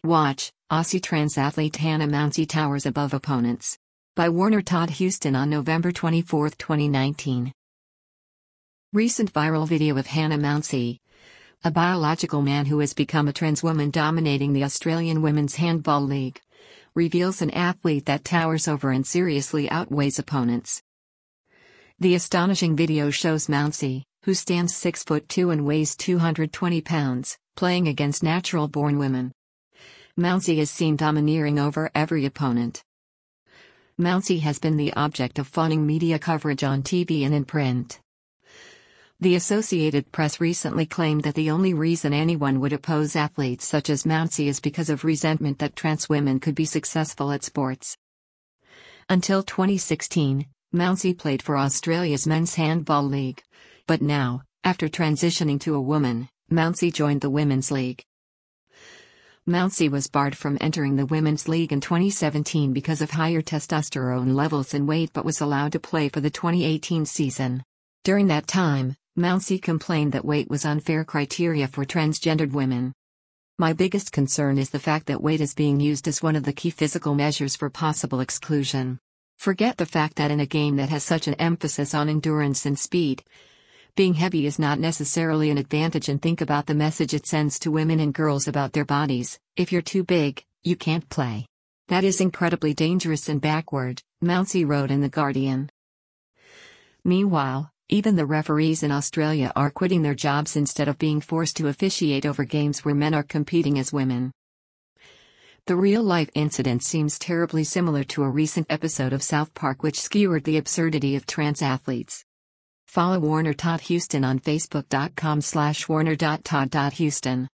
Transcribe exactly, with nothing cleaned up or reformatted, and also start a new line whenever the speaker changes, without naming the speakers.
Watch, Aussie trans athlete Hannah Mounsey towers above opponents. By Warner Todd Houston on November twenty-fourth, twenty nineteen. Recent viral video of Hannah Mounsey, a biological man who has become a trans woman dominating the Australian Women's Handball League, reveals an athlete that towers over and seriously outweighs opponents. The astonishing video shows Mounsey, who stands six foot two and weighs two hundred twenty pounds, playing against natural-born women. Mounsey is seen domineering over every opponent. Mounsey has been the object of fawning media coverage on T V and in print. The Associated Press recently claimed that the only reason anyone would oppose athletes such as Mounsey is because of resentment that trans women could be successful at sports. Until twenty sixteen, Mounsey played for Australia's Men's Handball League, but now, after transitioning to a woman, Mounsey joined the Women's League. Mounsey was barred from entering the Women's League in twenty seventeen because of higher testosterone levels and weight, but was allowed to play for the twenty eighteen season. During that time, Mounsey complained that weight was unfair criteria for transgendered women. "My biggest concern is the fact that weight is being used as one of the key physical measures for possible exclusion. Forget the fact that in a game that has such an emphasis on endurance and speed, being heavy is not necessarily an advantage, and think about the message it sends to women and girls about their bodies. If you're too big, you can't play. That is incredibly dangerous and backward," Mounsey wrote in The Guardian. Meanwhile, even the referees in Australia are quitting their jobs instead of being forced to officiate over games where men are competing as women. The real-life incident seems terribly similar to a recent episode of South Park which skewered the absurdity of trans athletes. Follow Warner Todd Houston on Facebook dot com slash warner dot todd dot houston.